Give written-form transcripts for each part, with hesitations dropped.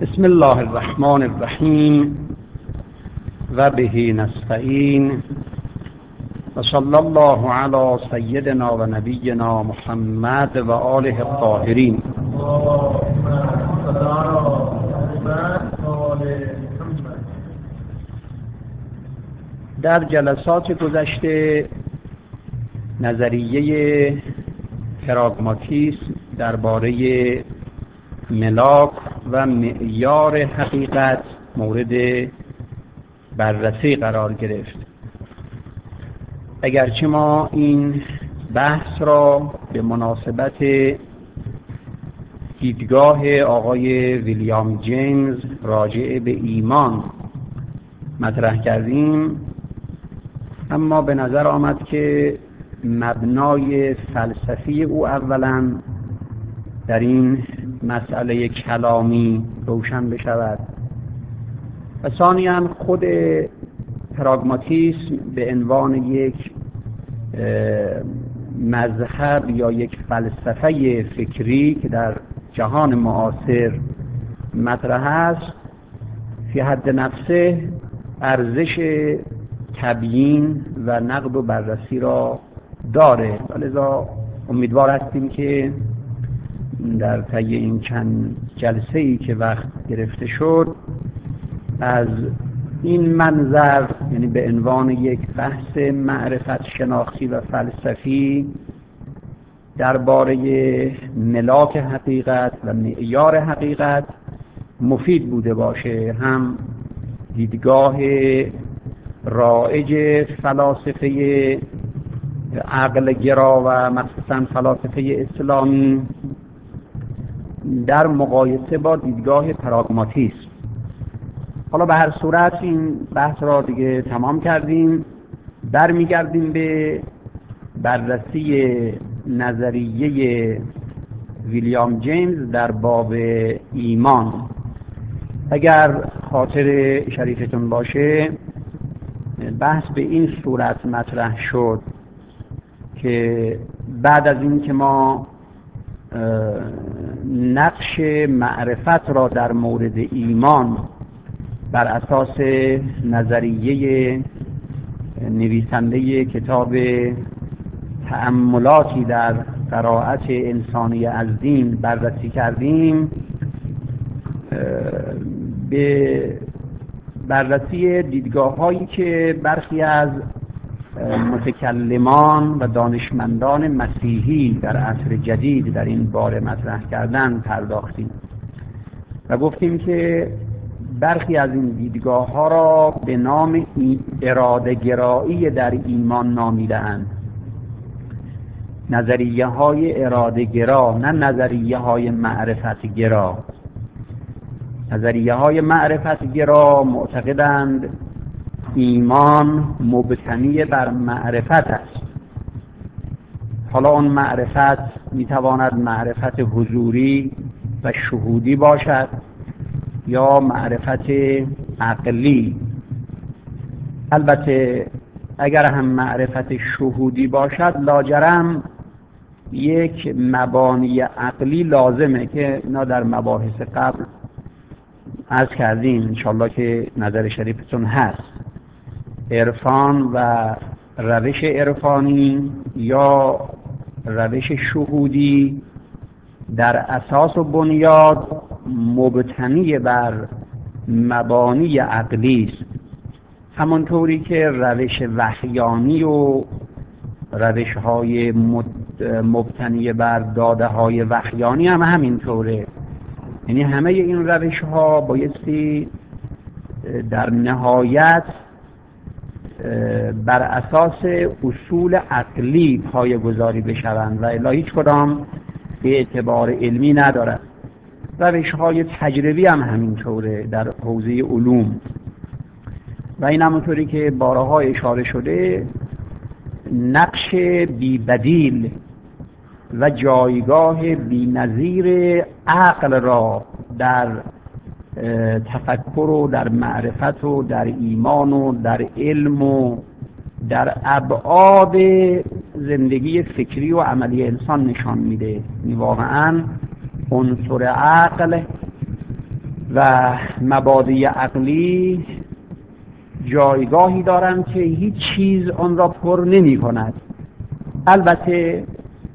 بسم الله الرحمن الرحیم و به نستعین و صلی الله علی سیدنا و نبینا محمد و آله الطاهرین. در جلسات گذشته نظریه پراگماتیسم درباره ملاک و معیار حقیقت مورد بررسی قرار گرفت. اگرچه ما این بحث را به مناسبت دیدگاه آقای ویلیام جیمز راجع به ایمان مطرح کردیم، اما به نظر آمد که مبنای فلسفی او اولا در این مسئله کلامی روشن بشود و ثانیاً خود پراگماتیسم به عنوان یک مذهب یا یک فلسفه فکری که در جهان معاصر مطرح است فی حد نفسه ارزش تبیین و نقد و بررسی را داره. لذا امیدوار هستیم که در طی این چند جلسه ای که وقت گرفته شد از این منظر، یعنی به عنوان یک بحث معرفت شناختی و فلسفی درباره ملاک حقیقت و معیار حقیقت مفید بوده باشه. هم دیدگاه رایج فلاسفه عقل گرا و مخصوصا فلاسفه اسلامی در مقایسه با دیدگاه پراگماتیسم. حالا به هر صورت این بحث را دیگه تمام کردیم، برمیگردیم به بررسی نظریه ویلیام جیمز در باب ایمان. اگر خاطر شریفتون باشه بحث به این صورت مطرح شد که بعد از این که ما نقش معرفت را در مورد ایمان بر اساس نظریه نویسنده کتاب تأملاتی در قرائت انسانی از دین بررسی کردیم، به بررسی دیدگاه هایی که برخی از متکلمان و دانشمندان مسیحی در عصر جدید در این باره مطرح کردن پرداختیم و گفتیم که برخی از این دیدگاه ها را به نام اراده گرایی در ایمان نامیده‌اند. نظریه های اراده گرا، نه نظریه های معرفت گرا. نظریه های معرفت گرا معتقدند ایمان مبتنی بر معرفت است. حالا اون معرفت میتواند معرفت حضوری و شهودی باشد یا معرفت عقلی. البته اگر هم معرفت شهودی باشد لاجرم یک مبانی عقلی لازمه که اینا در مباحث قبل عرض کردیم، انشالله که نظر شریفتون هست. عرفان و روش عرفانی یا روش شهودی در اساس و بنیاد مبتنی بر مبانی عقلی است، همانطوری که روش وحیانی و روش های مبتنی بر داده های وحیانی هم همینطوره. یعنی همه این روش ها بایستی در نهایت بر اساس اصول عقلی پایه‌گذاری بشوند و الا هیچ کدام به اعتبار علمی ندارد. روش های تجربی هم همینطوره در حوزه علوم و این همونطوری که بارها اشاره شده نقش بی‌بدیل و جایگاه بی‌نظیر عقل را در تفکر و در معرفت و در ایمان و در علم و در ابعاد زندگی فکری و عملی انسان نشان میده. واقعا عنصر عقل و مبادی عقلی جایگاهی دارند که هیچ چیز آن را پر نمی کند. البته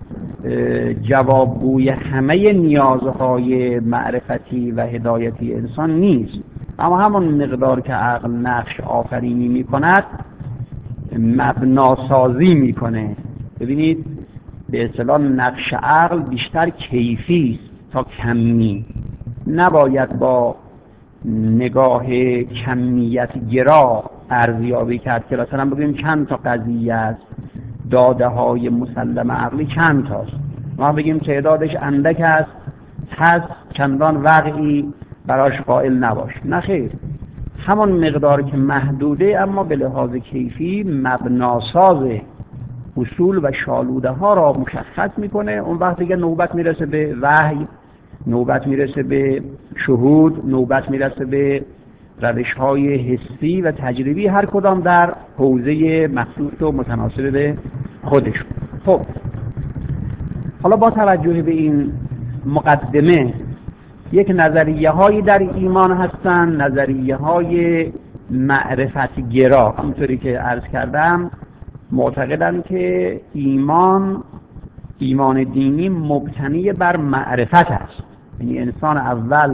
جوابگوی همه نیازهای معرفتی و هدایتی انسان نیست، اما همون مقدار که عقل نقش آفرینی می کند مبناسازی می کنه. ببینید به اصطلاح نقش عقل بیشتر کیفی است تا کمی. نباید با نگاه کمیت گرا ارزیابی کرد که مثلا بگیم چند تا قضیه است، داده های مسلم عقلی چند تاست، ما بگیم تعدادش اندک است پس چندان وقعی براش قائل نباش. نه خیر، همون مقدار که محدوده اما به لحاظ کیفی مبناساز اصول و شالوده ها را مشخص میکنه. اون وقت دیگه نوبت میرسه به وحی، نوبت میرسه به شهود، نوبت میرسه به روش های حسی و تجربی، هر کدام در حوزه مخصوص و متناسب به خودشون. خب حالا با توجه به این مقدمه یک نظریه هایی در ایمان هستن، نظریه های معرفت گرا. همونطوری که عرض کردم معتقدن که ایمان دینی مبتنی بر معرفت است، یعنی انسان اول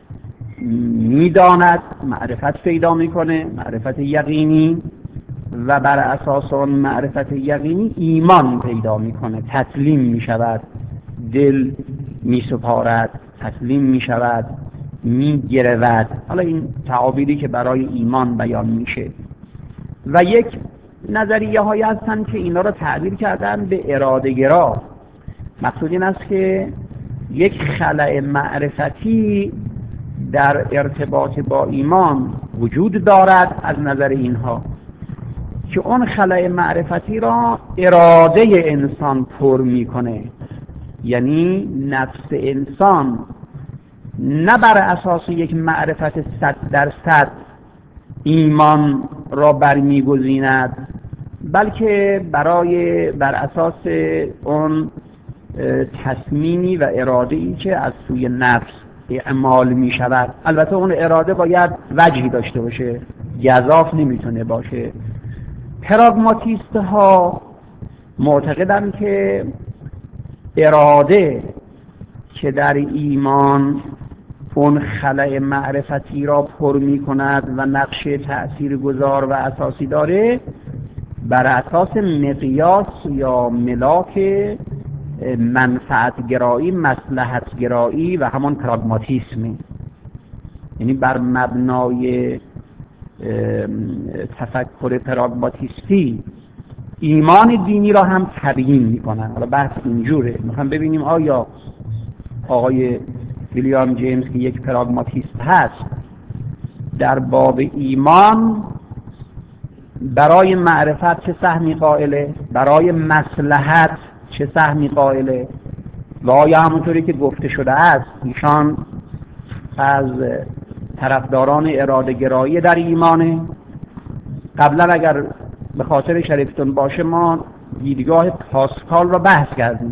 میداند، معرفت پیدا میکنه، معرفت یقینی، و بر اساس اون معرفت یقینی ایمان پیدا میکنه، تسلیم میشود، دل میسپارد، تسلیم میشود، میگرود. حالا این تعابیری که برای ایمان بیان میشه. و یک نظریه هایی هستن که اینا رو تعبیر کردن به اراده گرا. مقصود این است که یک خلأ معرفتی در ارتباط با ایمان وجود دارد از نظر اینها که اون خلأ معرفتی را اراده انسان پر میکنه. یعنی نفس انسان نه بر اساس یک معرفت 100% ایمان را برمیگزیند، بلکه بر اساس اون تصمیمی و اراده‌ای که از سوی نفس اعمال می شود. البته اون اراده باید وجهی داشته باشه، گزاف نمیتونه باشه. پراگماتیست ها معتقدن که اراده که در ایمان اون خلأ معرفتی را پر می کند و نقش تأثیرگذار و اساسی داره، بر اساس مقیاس یا ملاک منفعت گرایی، مصلحت گرایی و همون پراگماتیسم، یعنی بر مبنای تفکر پراگماتیستی ایمان دینی را هم تبیین میکنن. حالا بحث اینجوره، میخوام ببینیم آیا آقای ویلیام جیمز که یک پراگماتیست هست در باب ایمان برای معرفت چه سهمی قائله، برای مصلحت چه سهمی قائله، و آیا همونطوری که گفته شده است ایشان از طرفداران اراده گرایی در ایمانه. قبلا اگر به خاطر شریفتون باشه ما دیدگاه پاسکال را بحث کردیم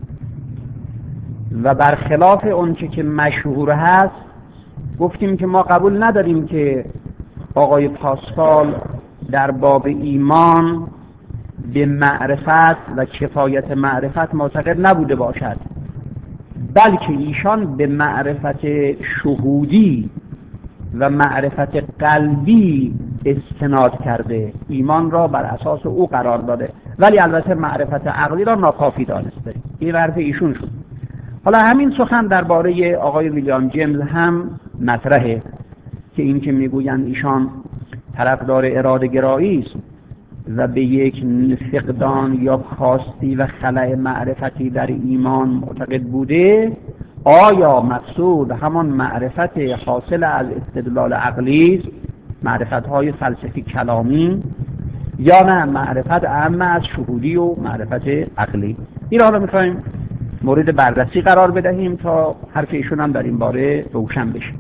و برخلاف اونچه که مشهور هست گفتیم که ما قبول نداریم که آقای پاسکال در باب ایمان به معرفت و کفایت معرفت معتقد نبوده باشد، بلکه ایشان به معرفت شهودی و معرفت قلبی استناد کرده، ایمان را بر اساس او قرار داده، ولی البته معرفت عقلی را ناکافی دانسته. این حرف ایشون شد. حالا همین سخن درباره آقای ویلیام جیمز هم مطرحه که این که میگویند ایشان طرفدار اراده گرایی است و به یک فقدان یا کاستی و خلأ معرفتی در ایمان معتقد بوده، آیا مقصود همان معرفت حاصل از استدلال عقلی است، معرفت‌های فلسفی کلامی، یا نه معرفت عامه از شهودی و معرفت عقلی؟ این را می‌خوایم مورد بررسی قرار بدهیم تا حرف ایشون هم در این باره روشن بشه.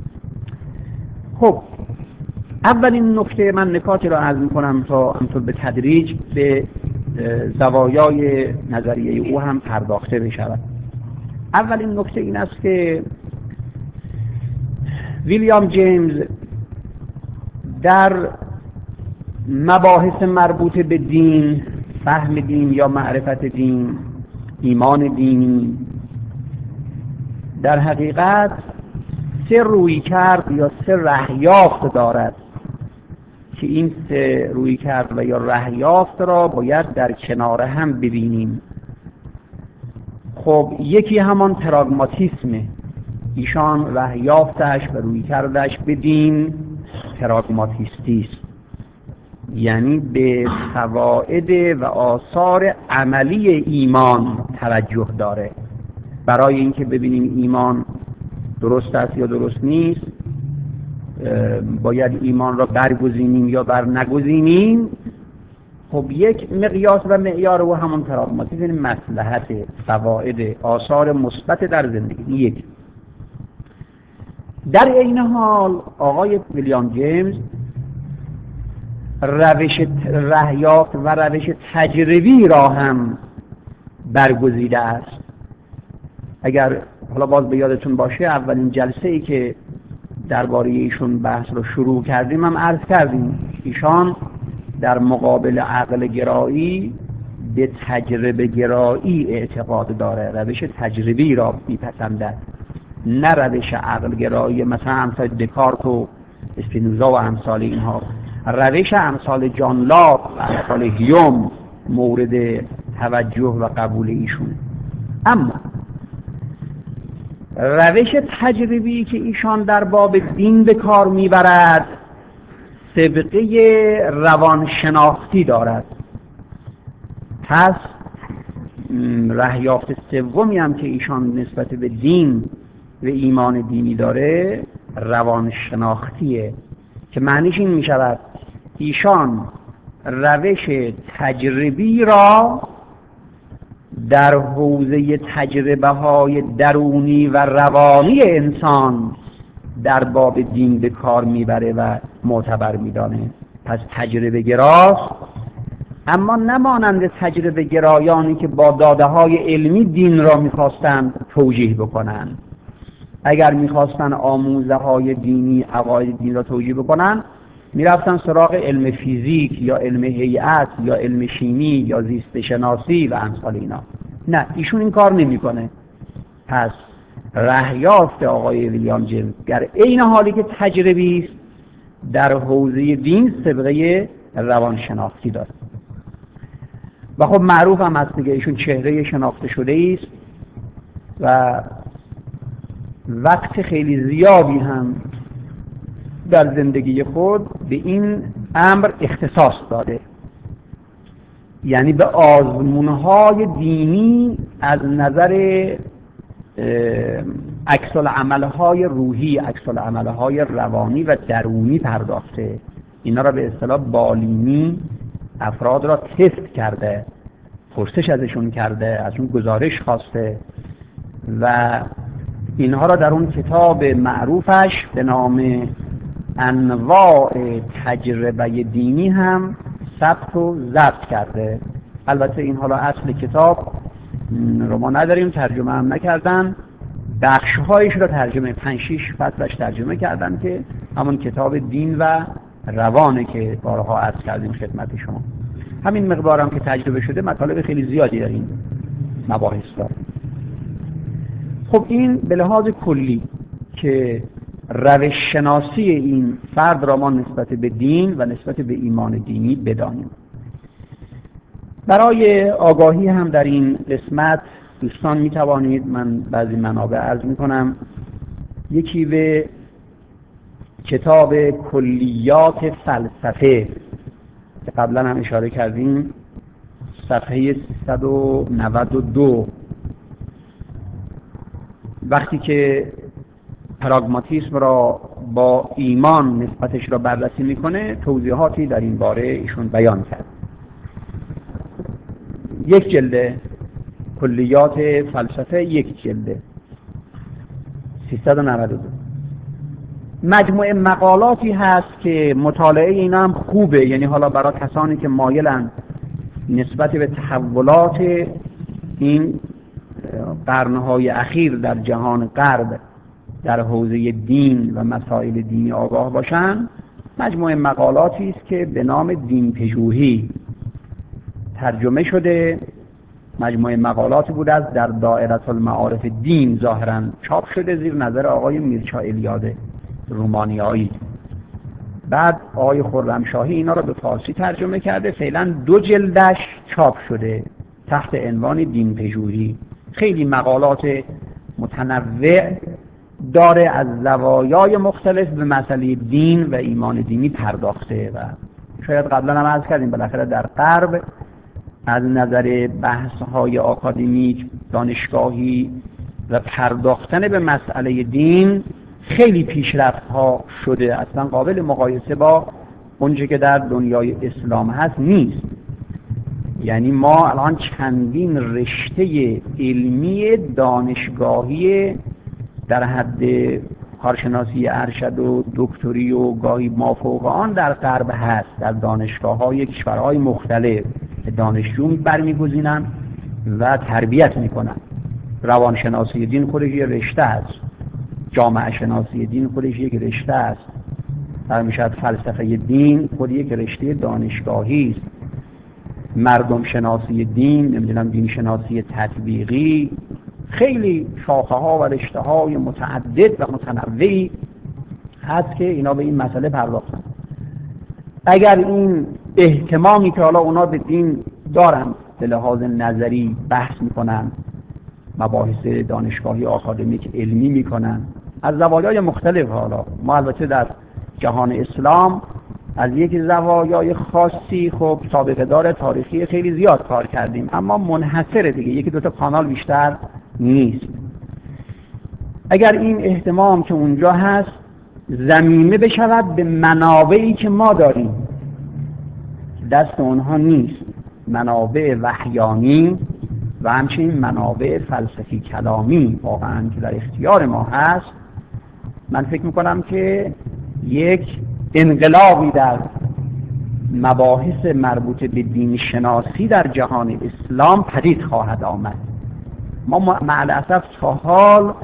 خب اولین نکته، من نکاتی را عرض می‌کنم تا همطور به تدریج به زوایای نظریه او هم پرداخته بشود. اولین نکته این است که ویلیام جیمز در مباحث مربوط به دین، فهم دین یا معرفت دین، ایمان دینی، در حقیقت سه رویکرد یا سه رهیافت دارد که این سه رویکرد و یا رهیافت را باید در کنار هم ببینیم. خب یکی همان پراگماتیسمه. ایشان رهیافتش و رویکردش به دین پراگماتیستی است، یعنی به فواید و آثار عملی ایمان توجه داره. برای اینکه ببینیم ایمان درست است یا درست نیست، باید ایمان را برگزینیم یا بر نگزینیم. خب یک مقیاس و معیار و همون پراگماتیسم، یعنی مصلحت، فواید، آثار مثبت در زندگی. یک. در این حال آقای ویلیام جیمز روش رهیافت و روش تجربی را هم برگزیده است. اگر حالا باز به یادتون باشه اولین جلسه ای که درباره ایشون بحث رو شروع کردیم هم عرض کردیم ایشان در مقابل عقل گرایی به تجربه گرایی اعتقاد داره، روش تجربی را میپسندد، نه روش عقل گرایی مثلا امثال دکارت و اسپینوزا و امثال اینها. روش امثال جان لاک و امثال هیوم مورد توجه و قبول ایشون. اما روش تجربی که ایشان در باب دین به کار میبرد سابقه روانشناختی دارد. پس رهیافت سومی هم که ایشان نسبت به دین و ایمان دینی داره روانشناختیه، که معنیش این می شود ایشان روش تجربی را در حوزه تجربه های درونی و روانی انسان در باب دین به کار میبره و معتبر میدانه. پس تجربه گراست، اما نمانند تجربه گرایانی که با داده های علمی دین را میخواستند توجیه بکنند. اگر میخواستن آموزه های دینی، عقاید دین را توجیه بکنن، میرفتن سراغ علم فیزیک یا علم هیئت یا علم شیمی یا زیست شناسی و امثال اینا. نه، ایشون این کار نمیکنه. پس رهیافت آقای ویلیام جیمز در عین حالی که تجربی است در حوزه دین سابقه روانشناختی داره. و خب معروف هم هست دیگه، ایشون چهره شناخته شده است و وقت خیلی زیادی هم در زندگی خود به این امر اختصاص داده، یعنی به آزمون‌های دینی از نظر عکس‌العمل‌های روحی، عکس‌العمل‌های روانی و درونی پرداخته. اینا را به اصطلاح بالینی افراد را تست کرده، پرسش ازشون کرده، ازشون گزارش خواسته و اینها را در اون کتاب معروفش به نام انواع تجربه دینی هم ثبت و ضبط کرده. البته این حالا اصل کتاب رو ما نداریم، ترجمه هم نکردن، بخشهایش را ترجمه 5-6 فصلش ترجمه کردن که همون کتاب دین و روانه که بارها عرض کردیم خدمت شما. همین مقدارم که تجربه شده مطالب خیلی زیادی در این مباحث داره. خب این به لحاظ کلی که روش شناسی این فرد را ما نسبت به دین و نسبت به ایمان دینی بدانیم. برای آگاهی هم در این قسمت دوستان می توانید، من بعضی منابع عرض می کنم، یکی به کتاب کلیات فلسفه که قبلا هم اشاره کردیم صفحه 392 وقتی که پراگماتیسم را با ایمان نسبتش را بررسی میکنه توضیحاتی در این باره ایشون بیان کرد. یک جلده کلیات فلسفه، یک جلده 392 مجموعه مقالاتی هست که مطالعه اینا هم خوبه، یعنی حالا برای کسانی که مایلن نسبت به تحولات این قرنهای اخیر در جهان غرب در حوزه دین و مسائل دینی آگاه باشن، مجموعه مقالاتی است که به نام دین پژوهی ترجمه شده. مجموعه مقالاتی بود از در دائره المعارف دین ظاهراً چاپ شده زیر نظر آقای میرچا الیاده رومانیایی. بعد آقای خرمشاهی اینا رو به فارسی ترجمه کرده، فعلا 2 جلدش چاپ شده تحت عنوان دین پژوهی. خیلی مقالات متنوع داره، از زوایای مختلف به مسئله دین و ایمان دینی پرداخته و شاید قبلا هم عرض کردیم بالاخره در غرب از نظر بحث‌های آکادمیک دانشگاهی و پرداختن به مسئله دین خیلی پیشرفت‌ها شده، اصلا قابل مقایسه با اونچه که در دنیای اسلام هست نیست. یعنی ما الان چندین رشته علمی دانشگاهی در حد کارشناسی ارشد و دکتری و گاهی مافوق آن در غرب هست، در دانشگاه‌های کشورهای مختلف دانشجو برمیگزینن و تربیت میکنن. روانشناسی دین خودش یک رشته است، جامعه شناسی دین خودش یک رشته است، در میشد فلسفه دین خود یک رشته دانشگاهی است، مردم شناسی دین، نمیدونم دین شناسی تطبیقی، خیلی شاخه ها و رشته های متعدد و متنوعی هست که اینا به این مسئله پرداختن. اگر این اهتمامی که حالا اونا به دین دارن به لحاظ نظری بحث میکنن، مباحث دانشگاهی آکادمیک علمی میکنن از زوایای مختلف، حالا ما البته در جهان اسلام از یک زوایای خاصی خب سابقه دار تاریخی خیلی زیاد کار کردیم، اما منحصره دیگه، 1-2 تا کانال بیشتر نیست. اگر این اهتمام که اونجا هست ضمیمه بشود به منابعی که ما داریم، دست اونها نیست، منابع وحیانی و همچنین منابع فلسفی کلامی واقعا که در اختیار ما هست، من فکر میکنم که یک انقلابی در مباحث مربوط به دین شناسی در جهان اسلام پدید خواهد آمد. ما مع الاسف تا حال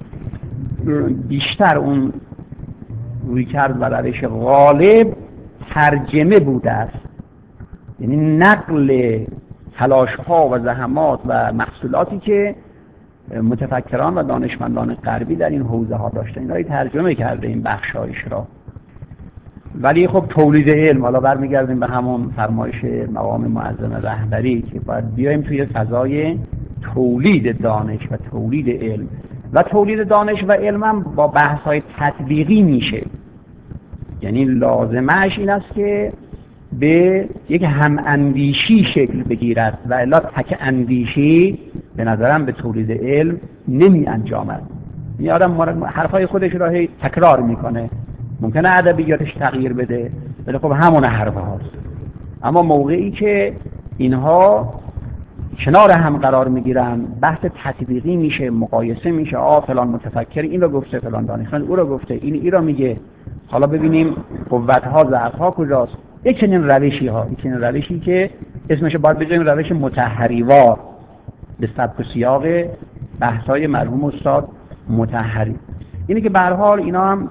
بیشتر اون رویکرد و روش غالب ترجمه بوده است، یعنی نقل تلاش‌ها و زحمات و محصولاتی که متفکران و دانشمندان غربی در این حوزه ها داشتن، اینا رو ترجمه کرده این بخشایش را. ولی خب تولید علم، حالا برمیگردیم به همون فرمایش مقام معظم رهبری که باید بیایم توی فضای تولید دانش و تولید علم، و تولید دانش و علم هم با بحث‌های تطبیقی میشه. یعنی لازمش این است که به یک هم اندیشی شکل بگیرد و الا تک اندیشی به نظرم به تولید علم نمی انجامد. این آدم حرفای خودش را هی تکرار میکنه، ممکنه ادبیاتش تغییر بده ولی خب همون حرف هاست. اما موقعی که اینها کنار هم قرار میگیرن، بحث تطبیقی میشه، مقایسه میشه، فلان متفکر این رو گفته، فلان دانشمند او رو گفته، این رو میگه، حالا ببینیم قوت‌ها ضعف‌ها کجاست. یک چنین روشی که اسمش باید بذاریم روش مطهریوار به سبک و سیاق بحث‌های مرحوم استاد مطهری. اینه که به هر حال اینا هم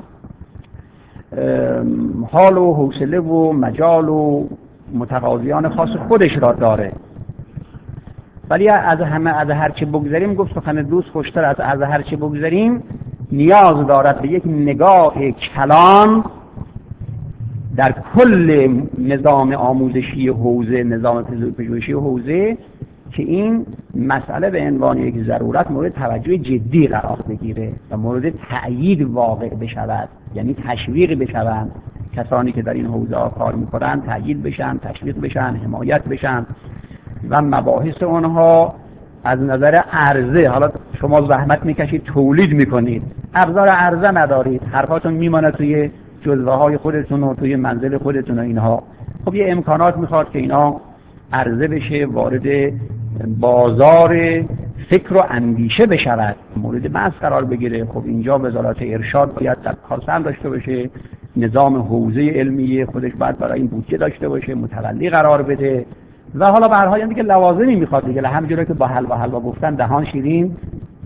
حال و حوصله و مجال و متقاضیان خاص خودش را داره. ولی از هر چه بگذاریم، گفت سخن دوست خوشتر از هر چه بگذاریم، نیاز دارد به یک نگاه کلان در کل نظام آموزشی حوزه، نظام پژوهشی حوزه، که این مسئله به عنوان یک ضرورت مورد توجه جدی قرار بگیره و مورد تأیید واقع بشود، یعنی تشویق بشوند. کسانی که در این حوزه ها کار میکنن تأیید بشن، تشویق بشن، حمایت بشن و مباحث اونها از نظر عرضه، حالا شما زحمت میکشید تولید میکنید، ابزار عرضه ندارید، حرفاتون میمانه توی جزوه های خودتون و توی منزل خودتون و اینها. خب یه امکانات میخواد که اینا عرضه بشه، وارد بازار فکر و اندیشه بشود، مورد بحث قرار بگیره. خب اینجا وزارت ارشاد باید در کارسن داشته باشه، نظام حوزه علمی خودش باید برای این بودجه داشته باشه، متولی قرار بده و حالا به هر حال دیگه لوازمی میخواد دیگه، همونجوری که با حلوا گفتن دهان شیرین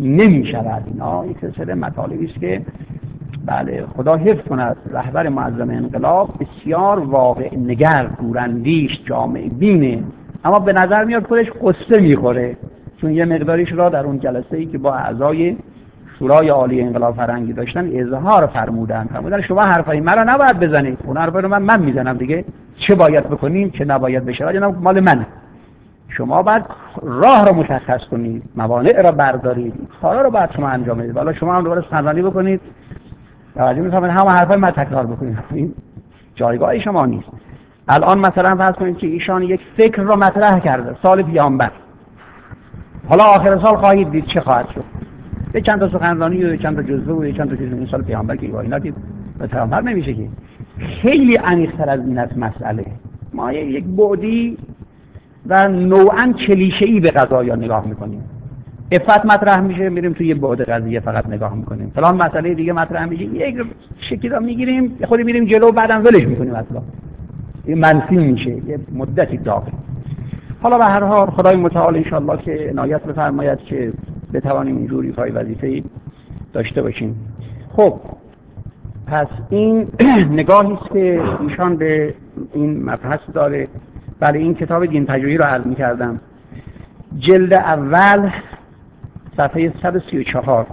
نمی شود. اینا یک سلسله مطالبی است که بله خدا حفظ کند رهبر معظم انقلاب بسیار واقع نگر، دوراندیش، جامعه بینه، اما به نظر میاد خودش قصه میخوره، چون یه مقداریش را در اون جلسه‌ای که با اعضای شورای عالی انقلاب فرهنگی داشتن اظهار فرمودن شما حرفای مرا نباید بزنید، اون حرفا رو من میزنم دیگه، چه باید بکنیم چه نباید بشه جناب مال منه، شما باید راه رو مشخص کنید، موانع را بردارید، کارا رو باید شما انجام بدید، حالا شما هم دوباره سرزنی بکنید توجه می‌فرمایید همه حرفای من تکرار بکنید، این جایگاه شما نیست. الان مثلا فرض کنید که ایشان یک فکر رو مطرح کرده سال پیامبر، حالا آخر سال خواهید دید چه خواهد شد، یه چند تا سخنرانی و چند تا جزوه و چند تا چیز این سال پیامبر که اینا که به پیامبر نمیشه که خیلی عمیق‌تر از این است مسئله. ما یک بعدی و نوعاً کلیشه‌ای به قضایا نگاه می‌کنیم. عفت مطرح میشه میریم توی یه بعد قضیه فقط نگاه می‌کنیم. فلان مسئله دیگه مطرح میشه یک شکلی رو می‌گیریم خود میریم جلو بعدم ولش می‌کنیم اصلا. این منفی میشه یه مدتی داغه. حالا به هر حال خدای متعال ان شاءالله که عنایت بفرماید که بتوانیم اینجوری پای وظیفه‌ای داشته باشیم. خب پس این نگاهی است که ایشان به این مبحث داره. بله این کتاب دین پژوهی رو عرض می‌کردم، جلد اول صفحه 134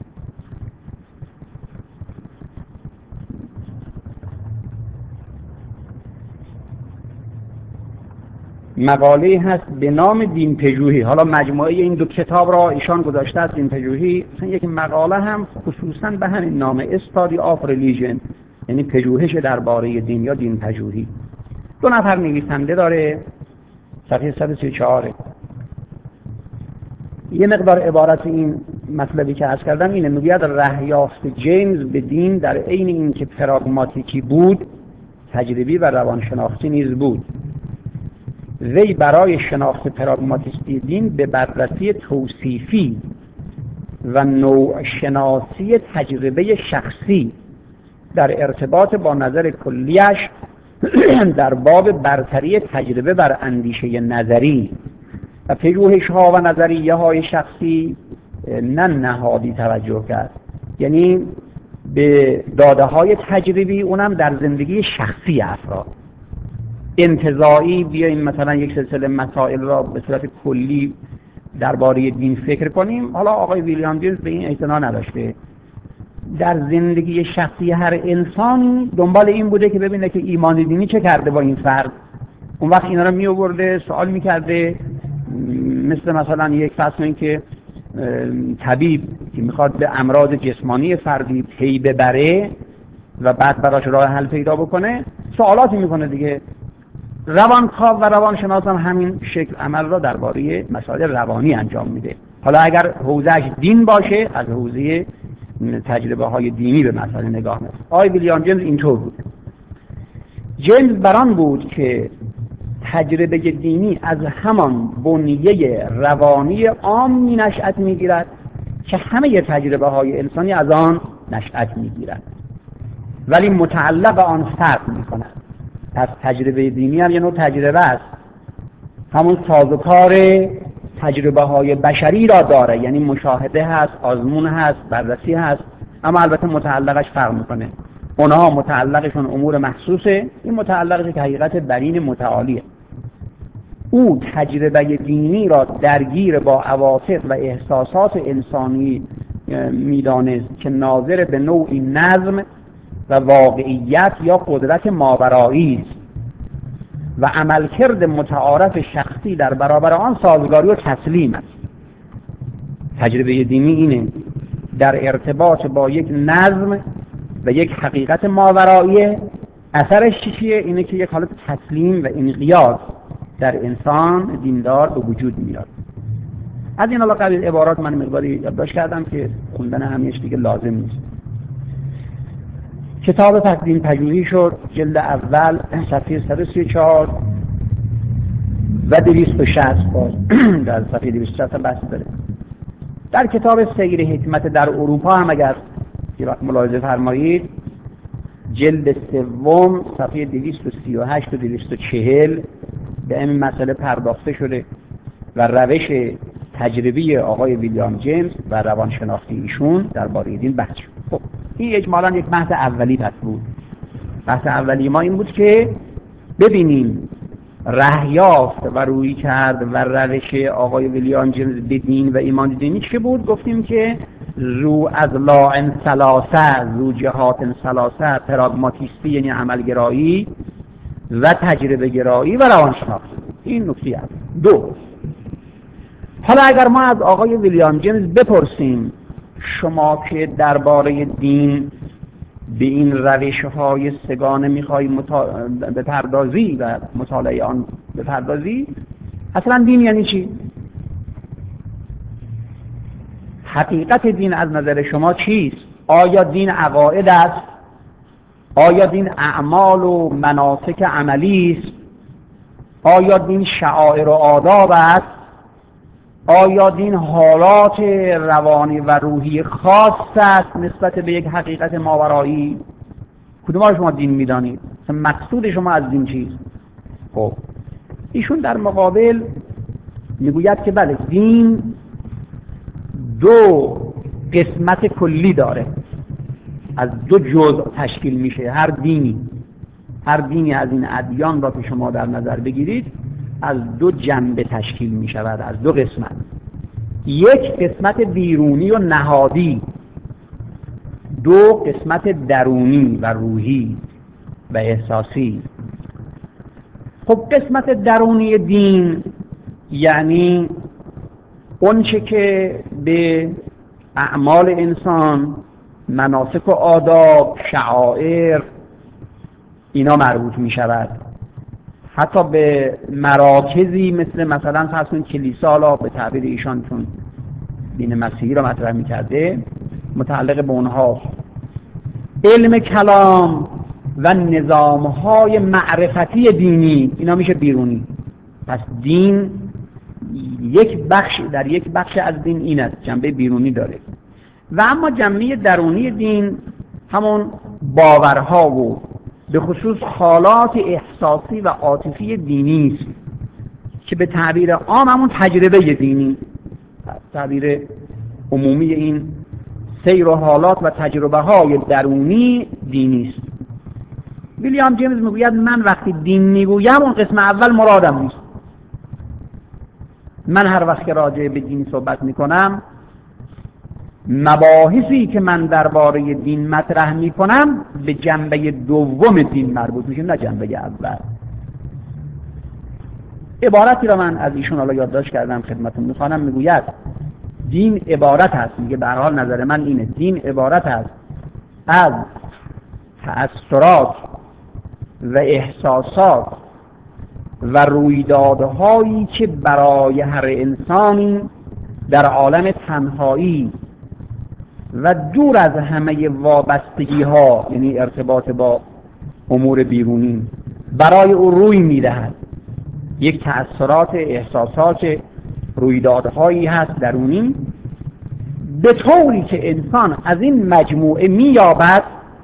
مقاله هست به نام دین پژوهی. حالا مجموعه این دو کتاب را ایشان گذاشته است دین پژوهی، مثلا یک مقاله هم خصوصا به همین نام استادی آف ریلیژن، یعنی پژوهش درباره دین یا دین پژوهی. دو نفر نویسنده داره، صفحه 134. یه مقدار عبارت این مطلبی که عرض کردم اینه، میگوید رهیافت جیمز به دین در عین اینکه پراگماتیکی بود تجربی و روانشناختی نیز بود. وی برای شناخت پراگماتیستی دین به بررسی توصیفی و نوع شناسی تجربه شخصی در ارتباط با نظر کلیش در باب برتری تجربه بر اندیشه نظری و پژوهش ها و نظریه های شخصی نه نهادی توجه کرد، یعنی به داده های تجربی اونم در زندگی شخصی افراد. انتزاعی بیایم مثلا یک سلسله مسائل را به صورت کلی درباره دین فکر کنیم، حالا آقای ویلیام جیمز به این اعتنا نداشته. در زندگی شخصی هر انسانی دنبال این بوده که ببینه که ایمان دینی چه کرده با این فرد، اون وقت اینا رو می آورده سوال می‌کرده، مثلا یک فرض این که طبیب که میخواد به امراض جسمانی فردی پی ببره و بعد براش راه حل پیدا بکنه سوالاتی میکنه دیگه. روانکاو و روانشناس هم همین شکل عمل را درباره مسائل روانی انجام میده. حالا اگر حوزهش دین باشه از حوزه تجربه های دینی به مسائل نگاه میکنه. آقای ویلیام جیمز اینطور بود. جیمز بران بود که تجربه دینی از همان بنیه روانی عام می نشأت میگیرد که همه تجربه های انسانی از آن نشأت میگیرد، ولی متعلق آن فرق میکند. پس تجربه دینی هم یه نوع تجربه است، همون سازوکار تجربه های بشری را داره، یعنی مشاهده هست، آزمون هست، بررسی هست، اما البته متعلقش فرق میکنه. اونها متعلقشون امور محسوسه، این متعلقش که حقیقت برین متعالیه. او تجربه دینی را درگیر با عواطف و احساسات انسانی میدانست که ناظر به نوعی نظم و واقعیت یا قدرت ماورایی است و عملکرد متعارف شخصی در برابر آن سازگاری و تسلیم است. تجربه دینی اینه، در ارتباط با یک نظم و یک حقیقت ماورایی اثرش چیه؟ اینه که یک حالت تسلیم و انقیاد در انسان دیندار به وجود میاد. از این علاقه عبارات من مقداری یادداشت کردم که خوندن همیشه دیگه لازم نیست. کتاب دین پژوهی شد، جلد اول صفحه 134 و 260 باز در صفحه 260 بحث داره. در کتاب سیر حکمت در اروپا هم اگر یه وقت ملاحظه فرمایید جلد سوم صفحه 238 و 240 به این مسئله پرداخته شده و روش تجربه آقای ویلیام جیمز و روانشناختی ایشون درباره دین بحث شد. خب این اجمالاً یک بحث اولی پس بود. بحث اولی ما این بود که ببینیم رهیافت و روی کرد و روش آقای ویلیام جیمز به دین و ایمان دینی چه بود؟ گفتیم که رو از لاعن ثلاثه، رو جهات ثلاثه، پراگماتیستی یعنی عملگرایی و تجربه گرایی و روانشناختی. این نکته است. دو، حالا اگر ما از آقای ویلیام جیمز بپرسیم شما که درباره دین به این روش‌های سگانه می‌خوای بپردازی و مطالعه آن بپردازی، اصلا دین یعنی چی؟ حقیقت دین از نظر شما چیست؟ آیا دین عقاید است؟ آیا دین اعمال و مناسک عملی است؟ آیا دین شعائر و آداب است؟ آیا دین حالات روانی و روحی خاص است نسبت به یک حقیقت ماورایی؟ کدوم از شما دین میدانید؟ مقصود شما از دین چیست؟ خب ایشون در مقابل میگوید که بله، دین دو قسمت کلی داره، از دو جزء تشکیل میشه. هر دینی از این ادیان را که شما در نظر بگیرید از دو جنبه تشکیل میشود، از دو قسمت. یک قسمت بیرونی و نهادی، دو قسمت درونی و روحی و احساسی. خب قسمت درونی دین یعنی اون چه که به اعمال انسان، مناسک و آداب، شعائر اینا مربوط می شود. حتی به مراکزی مثلا فرض کنید کلیسا، به تعبیر ایشان چون دین مسیحی را مطرح می کرده، متعلق به اونها. علم کلام و نظامهای معرفتی دینی اینا میشه بیرونی. پس دین در یک بخش از دین این است، جنبه بیرونی داره. و اما جنبه درونی دین همون باورها و به خصوص حالات احساسی و عاطفی دینی است که به تعبیر عام همون تجربه دینی، تعبیر عمومی این سیر و حالات و تجربه های درونی دینی است. ویلیام جیمز میگوید من وقتی دین میگویم اون قسم اول مرادم نیست. من هر وقت که راجع به دین صحبت میکنم، مباحثی که من درباره دین مطرح میکنم به جنبه دوم دین مربوط میشه، نه جنبه اول. عبارتی را من از ایشون حالا یادداشت کردم خدمتتون میخوانم. میگوید دین عبارت است، میگه به هر حال نظر من اینه، دین عبارت است از تأثیرات و احساسات و رویدادهایی که برای هر انسانی در عالم تنهایی و دور از همه وابستگی ها، یعنی ارتباط با امور بیرونی، برای او روی میدهد. یک تأثیرات، احساسات، رویدادهایی هست درونی، به طوری که انسان از این مجموعه مییابد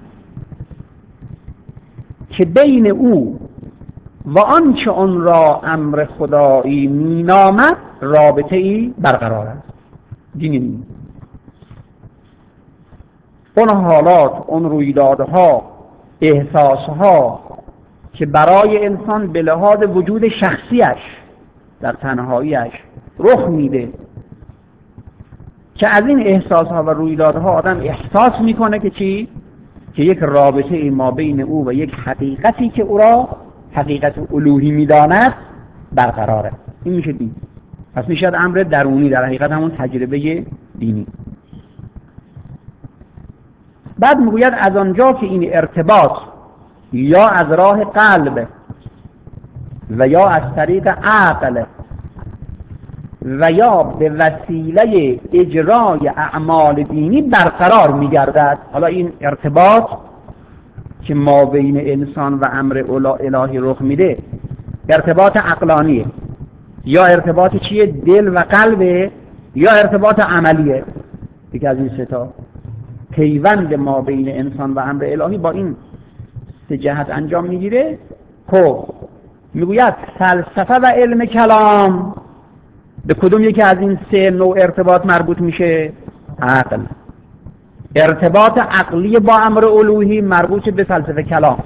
که بین او و آنچه آن را امر خدایی مینامد رابطه ای برقرار است. دین اون حالات، اون رویدادها، احساسها که برای انسان به لحاظ وجود شخصیش در تنهاییش رخ میده، که از این احساسها و رویدادها آدم احساس میکنه که چی؟ که یک رابطه ما بین او و یک حقیقتی که او را حقیقت الوهی میداند برقراره. این میشه دین. پس میشه امر درونی، در حقیقت همون تجربه دینی. بعد میگوید از آنجا که این ارتباط یا از راه قلب و یا از طریق عقل و یا به وسیله اجرای اعمال دینی برقرار میگردد. حالا این ارتباط که ما بین انسان و امر الهی رخ میده ارتباط عقلانیه، یا ارتباط چیه؟ دل و قلبه، یا ارتباط عملیه. یکی از این سه تا پیوند ما بین انسان و امر الهی با این سه جهت انجام میگیره. خب میگوید فلسفه و علم کلام به کدوم یکی از این سه نوع ارتباط مربوط میشه؟ عقل. ارتباط عقلی با امر الوهی مربوط به فلسفه کلام.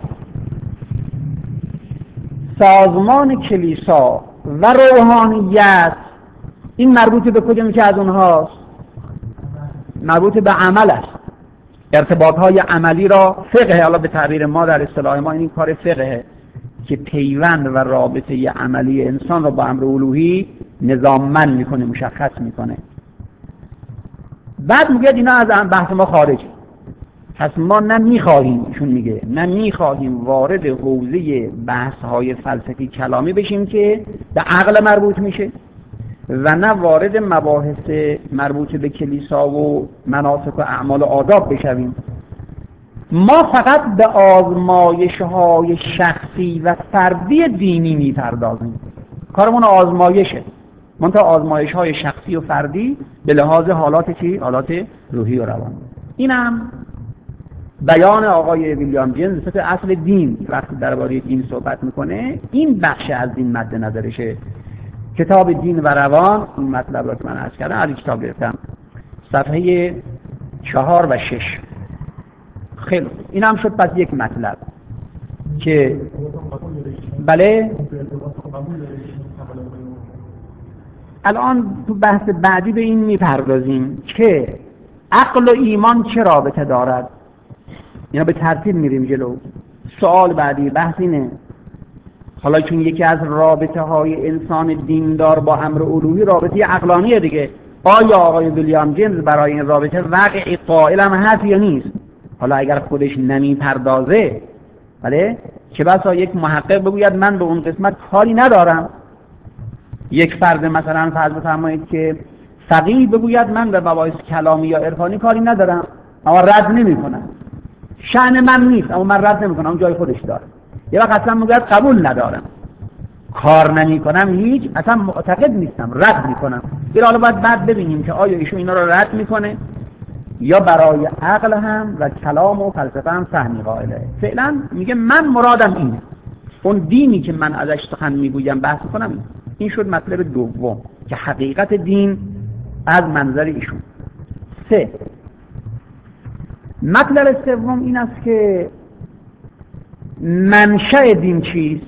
سازمان کلیسا و روحانیت این مربوط به کدوم یکی از اونهاست؟ مربوط به عمل است. ارتباطهای عملی را فقه، حالا به تعبیر ما در اصطلاح ما این کار فقه که پیوند و رابطه عملی انسان را با امر الوهی نظاممند میکنه، مشخص میکنه. بعد میگه اینا از بحث ما خارجه، پس ما نه میخواهیم، ایشون میگه نه میخواهیم وارد حوزه بحث‌های فلسفی کلامی بشیم که به عقل مربوط میشه و نه وارد مباحث مربوط به کلیسا و مناسک و اعمال و آداب بشویم. ما فقط به آزمایش‌های شخصی و فردی دینی میپردازیم. کارمون آزمایشه، منتها آزمایش‌های شخصی و فردی به لحاظ حالات چی؟ حالات روحی و روانی. اینم بیان آقای ویلیام جیمز به اصل دین وقتی درباره دین صحبت میکنه، این بخش از دین مد نظرشه. کتاب دین و روان، این مطلب را که من عرض کردم از این کتاب گرفتم، صفحه 4 و 6. خیلی این هم شد پس یک مطلب که بله الان تو بحث بعدی به این میپردازیم که عقل و ایمان چه رابطه دارد. اینا به ترتیب میریم جلو. سوال بعدی بحث اینه، حالا چون یکی از رابطه های انسان دیندار با امر الوهی رابطه عقلانیه دیگه، آیا آقای ویلیام جیمز برای این رابطه واقعی قائل هم هست یا نیست؟ حالا اگر خودش نمیپردازه، بله، چه بسا یک محقق بگوید من به اون قسمت کاری ندارم. یک فرد مثلا فرض بفرمایید که فقیه بگوید من به مباحث کلامی یا عرفانی کاری ندارم، اما رد نمی‌کنم. شأن من نیست اما من رد نمی‌کنم، اون جای خودش داره. یه وقت اصلا میگه قبول ندارم، کار نمی‌کنم، هیچ اصلا معتقد نیستم، رد می‌کنم. حالا باید بعد ببینیم که آیا ایشون اینا رو رد می‌کنه یا برای عقل هم و کلام و فلسفه هم فهمی قائله. فعلا میگه من مرادم اینه، اون دینی که من ازش سخن میگویم بحث کنم. این شد مطلب دوم که حقیقت دین از منظر ایشون. 3 مطلب سوم این است که منشأ دین چیست.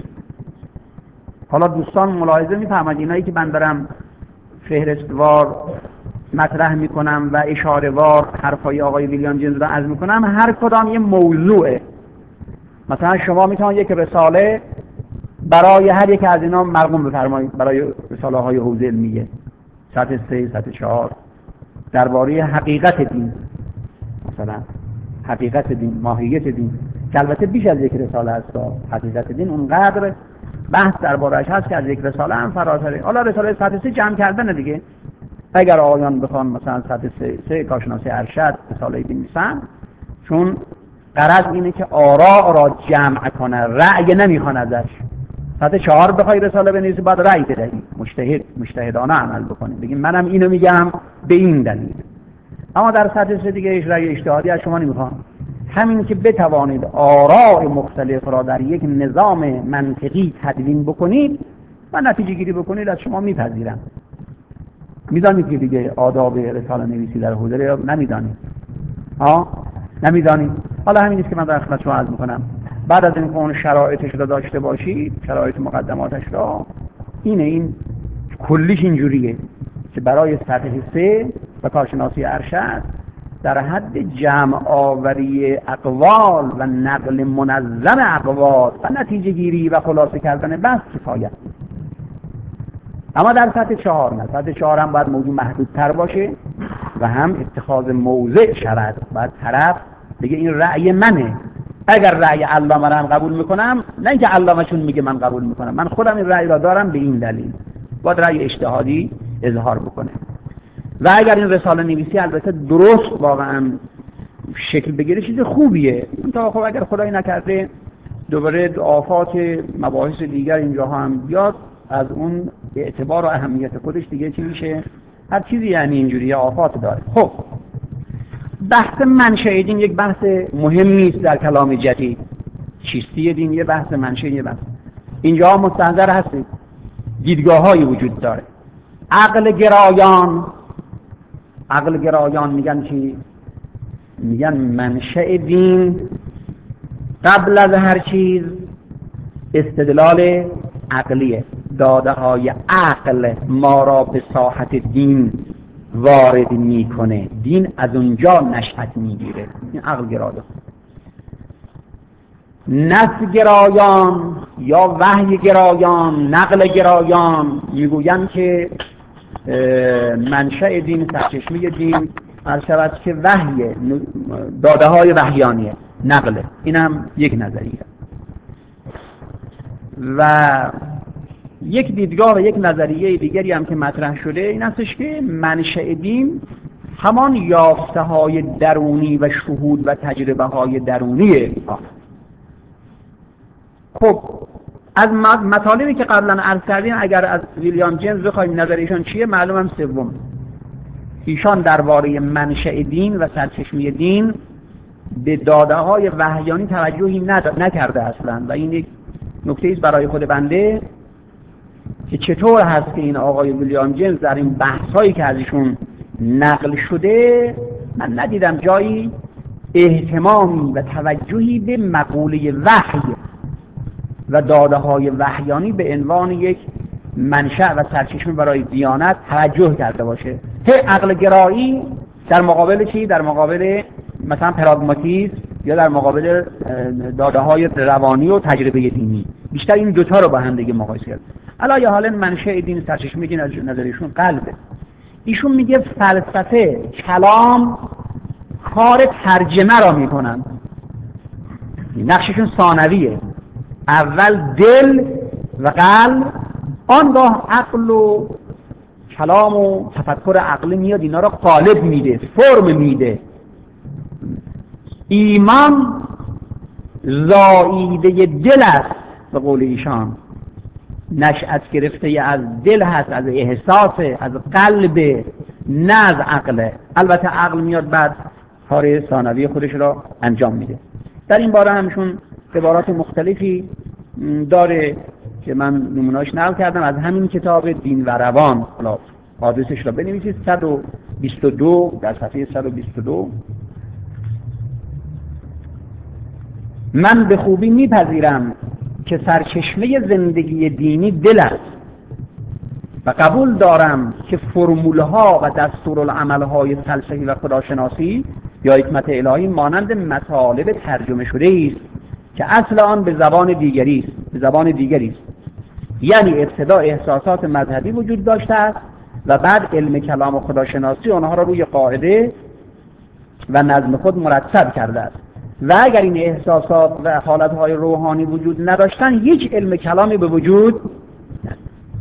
حالا دوستان ملاحظه می‌فرمایید اینایی که من دارم فهرستوار مطرح میکنم و اشاره وار حرفای آقای ویلیام جیمز رو عرض میکنم، هر کدام یه موضوعه. مثلا شما میتونید یک رساله برای هر یک از اینا مرقوم بفرمایید، برای رساله های حوزه علمیه سطح 3 سطح 4 درباره حقیقت دین، مثلا حقیقت دین، ماهیت دین، که البته بیش از یک رساله هست. حقیقت دین اونقدر بحث درباره‌اش هست که از یک رساله هم فراتره. حالا رساله سطح 3 جمع کردن دیگه، اگر آقایان بخوان مثلا سطح 3 کارشناسی ارشد رساله بنویسن، چون غرض اینه که آراء را جمع کنه، رأی نمیخوان ازش. سطح 4 بخوای رساله بنویسی بعد رأی بدهی، مجتهدانه عمل بکنی، بگیم منم اینو میگم به این دلیل. اما در سطح 3 دیگه هیچ رأی اجتهادی از شما نمیخوان، همین که بتوانید آراء مختلف را در یک نظام منطقی تدوین بکنید و نتیجه گیری بکنید از شما میپذیرم. میدانید که دیگه آداب رساله نویسی در حوزه یا نمیدانید؟ نمیدانید. حالا همین است که من در خدمت شما عرض میکنم. بعد از اینکه اون شرایطش رو داشته باشید، شرایط مقدماتش را، این کلیش اینجوریه که برای سطح 3 و کارشناسی ارشد در حد جمع آوری اقوال و نقل منظم اقوال و نتیجه گیری و خلاصه کردن بحث کفایت. اما در سطح 4 نه، سطح 4 هم باید موضوع محدودتر باشه و هم اتخاذ موضع شرط. باید طرف بگه این رأی منه، اگر رأی علامه را قبول میکنم، نه اینکه علامه چون میگه من قبول میکنم، من خودم این رأی را دارم به این دلیل، باید رأی اجتهادی اظهار بکنه. و اگر این رساله نویسی البته درست واقعا شکل بگیره چیز خوبیه. تا خب اگر خدایی نکرده دوباره آفات مباحث دیگر اینجا هم بیاد، از اون اعتبار و اهمیت خودش دیگه چی میشه؟ هر چیزی یعنی اینجوری آفات داره. خب بحث منشأ دین یک بحث مهمی است در کلام جدید. چیستی دین یه بحث، منشأ یه بحث. اینجا مستحضر هستید دیدگاه‌هایی وجود داره. عقل گرایان میگن چی؟ میگن منشأ دین قبل از هر چیز استدلال عقلیه. داده های عقل ما را به ساحت دین وارد میکنه، دین از اونجا نشأت میگیره. این عقل گرایان. نص گرایان یا وحی گرایان، نقل گرایان میگویند که منشأ دین، سرچشمه دین عرض شود که وحیه، داده های وحیانیه، نقله. اینم یک نظریه. و یک دیدگاه و یک نظریه دیگری هم که مطرح شده این هستش که منشأ دین همان یافته های درونی و شهود و تجربه های درونیه. خب از مطالبی که قبلا عرض کردیم اگر از ویلیام جیمز بخوایم نظریشان چیه، معلومم سوم. ایشان درباره منشأ دین و سرچشمه دین به داده های وحیانی توجهی نکرده اصلا، و این یک نکته است برای خود بنده که چطور هست که این آقای ویلیام جیمز در این بحث‌هایی که ازشون نقل شده من ندیدم جایی اهتمامی و توجهی به مقوله وحی و داده های وحیانی به عنوان یک منشأ و سرچشمه برای دیانت توجه کرده باشه. عقل گرایی در مقابل چی؟ در مقابل مثلا پراگماتیسم یا در مقابل داده های روانی و تجربه دینی. بیشتر این دوتا رو با هم دیگه مقایسه کرد. علاوه حالا منشأ دین، سرچشمه دین از نظرشون قلبه. ایشون میگه فلسفه، کلام کار ترجمه را میکنن. نقششون ثانویه. اول دل و قلب، آنگاه عقل و کلام و تفکر عقلی میاد اینا را قالب میده، فرم میده. ایمان زاییده دل است به قول ایشان، نشأت گرفته از دل هست، از احساس، از قلب، نه از عقله. البته عقل میاد بعد کار ثانوی خودش را انجام میده. در این باره همشون عبارات مختلفی داره که من نمونه‌اش نقل کردم از همین کتاب دین و روان. حالا آدرسش را بنویسید، 122 در صفحه 122. من به خوبی میپذیرم که سرچشمه زندگی دینی دل است و قبول دارم که فرمولها و دستورالعملهای فلسفی و خداشناسی یا حکمت الهی مانند مطالب ترجمه شده است که اصل آن به زبان دیگری است. یعنی ابتدا احساسات مذهبی وجود داشته است و بعد علم کلام و خداشناسی آنها را روی قاعده و نظم خود مرتب کرده است. و اگر این احساسات و حالتهای روحانی وجود نداشتن هیچ علم کلامی به وجود نداشت.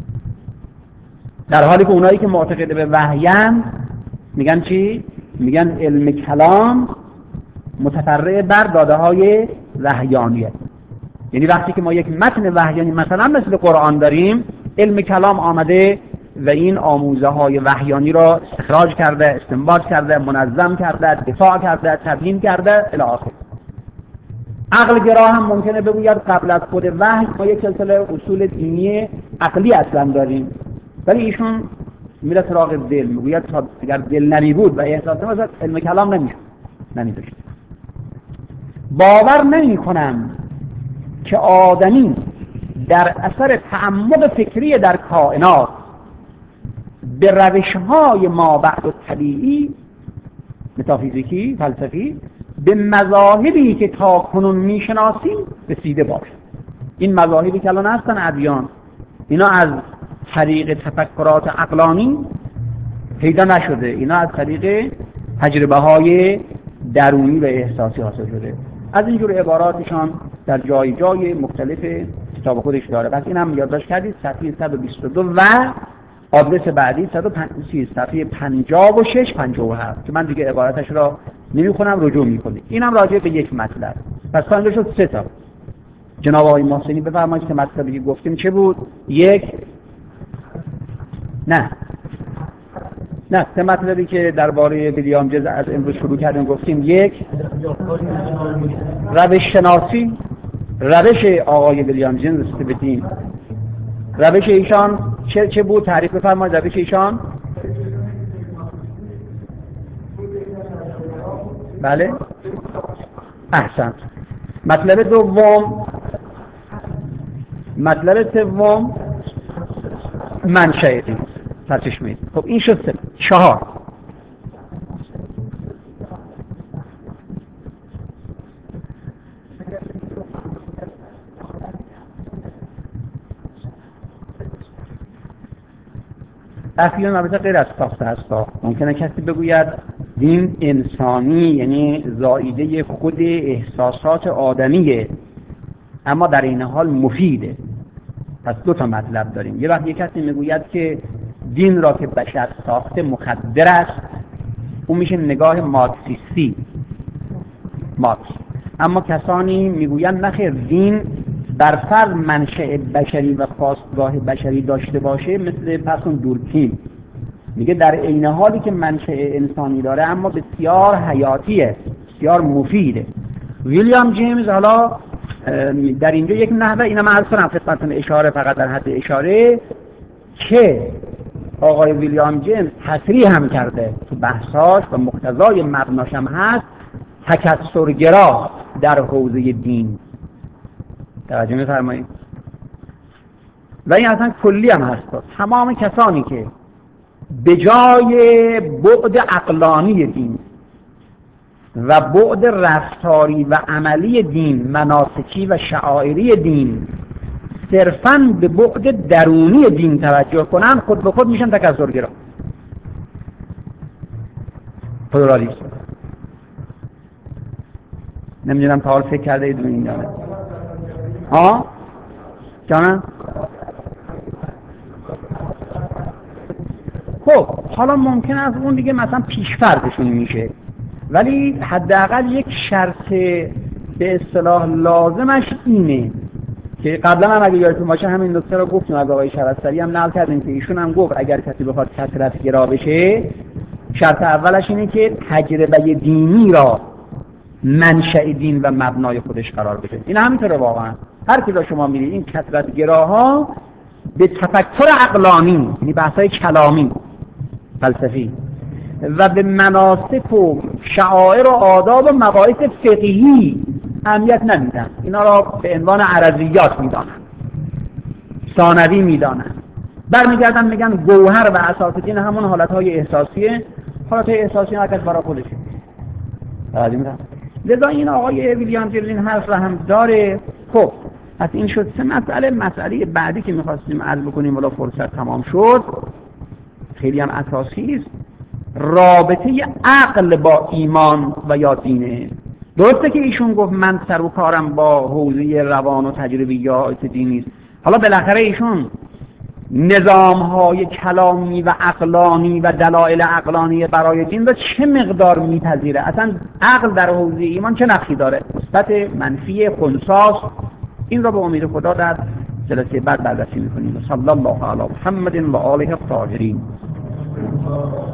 در حالی که اونایی که معتقد به وحیان میگن چی؟ میگن علم کلام متفرع بر داده های وحیانیه. یعنی وقتی که ما یک متن وحیانی مثلا مثل قرآن داریم، علم کلام آمده و این آموزه های وحیانی را استخراج کرده، استنباط کرده، منظم کرده، دفاع کرده، تبیین کرده الی آخر. عقل گرا هم ممکنه بگوید قبل از خود وحی ما یک سلسله اصول دینی عقلی اصلا داریم، ولی ایشون میره سراغ دل، میگوید اگر دل نمی بود و احساس نمی‌شد علم کلام نمی‌داشت. باور نمی‌کنم که آدمی در اثر تعمق فکری در کائنات به روش‌های مابعد الطبیعی، متافیزیکی، فلسفی، به مذاهبی که تا کنون میشناسیم رسیده باشد. این مذاهبی که الان هستن ادیان، اینا از طریق تفکرات عقلانی پیدا نشده، اینا از طریق تجربه های درونی و احساسی حاصل شده. از اینجور عباراتشان در جای جای مختلف کتاب خودش داره. پس این هم یادداشت کردید، صفحه 122 و آدرس بعدی 150 صفحه 56 57 که من دیگه عبارتش را نمیخونم، رجوع میکنید. اینم راجع به یک مطلب. پس تا اینجا شد 3 تا. جناب آقای محسنی بفرمایید که مطلبی که گفتیم چه بود؟ نه 3 مطلبی که درباره ویلیام جیمز از امروز شروع کردیم گفتیم. 1 روش شناسی، روش آقای ویلیام جیمز به دین، روش ایشان چه بود؟ تعریف بفرمایید روش ایشان. بله احسن. مطلب سوم منشأ دین، سرچشمه دین. خب این شد 4. اصلا البته غیر از ساخته هست. ممکنه کسی بگوید دین انسانی، یعنی زائیده خود احساسات آدمیه، اما در این حال مفیده. پس 2 تا مطلب داریم. یه وقت یک کسی میگوید که دین را که بشر ساخته مخدر است، اون میشه نگاه مارکسیستی، مارکس. اما کسانی میگویند نخیر، دین بر فرض منشأ بشری و خواستگاه بشری داشته باشه، مثل پسون دورکیم میگه در عین حالی که منشأ انسانی داره اما بسیار حیاتیه، بسیار مفیده. ویلیام جیمز حالا در اینجا یک نحوه، اینا من عرض کنم خدمتتون، اشاره فقط در حد اشاره، که آقای ویلیام جیمز تصریح هم کرده تو بحثاش و مقتضای مبناش هم هست، تکثرگرا در حوزه دین. توجه می‌فرمایید؟ و این اصلا کلی هم هست. تمام کسانی که به جای بعد عقلانی دین و بعد رفتاری و عملی دین، مناسکی و شعائری دین، صرفاً به بعد درونی دین توجه کنن، خود به خود میشن تکثرگرا، پلورالیست. نمیدونم تا حال فکر کرده اید این دانه جانم؟ خب حالا ممکن است اون دیگه مثلا پیش‌فرضشون میشه، ولی حداقل یک شرط به اصطلاح لازمش اینه که قبلا هم اگه یادتون باشه همین نکته رو گفتیم، از آقای شرستری هم نقل کردیم که ایشون هم گفت اگر کسی بخواد کثرت‌گرا بشه، شرط اولش اینه که تجربه دینی را منشأ دین و مبنای خودش قرار بده. این همینطوره واقعا. هر کجا شما میرید این کثرت‌گراها به تفکر عقلانی، یعنی بحث‌های کلامی فلسفی، و به مناسک و شعائر و آداب و مباحث فقهی اهمیت نمیدن. اینا را به عنوان عرضیات میدانن، ثانوی میدانن. برمیگردن میگن گوهر و اساس دین همون حالتهای احساسیه. حالتهای احساسی هر کس برای خودشه. لذا این آقای ویلیام جیمز این حرف را هم داره. خب پس این شد 3 مسئله. مسئله بعدی که میخواستیم عرض بکنیم ولی فرصت تمام شد، خیلی هم اساسی است، رابطه عقل با ایمان و یا دینه. درسته که ایشون گفت من سر و کارم با حوزه روان و تجربیات دینی است. حالا بالاخره ایشون نظام‌های کلامی و عقلانی و دلایل عقلانی برای دین را چه مقدار میپذیره؟ اصلا عقل در حوزه ایمان چه نقشی داره؟ مثبت، منفی، خنثی؟ این را به امید خدا در جلسه بعد بررسی می‌کنیم. صلی الله علی محمد و آله الطاهرین.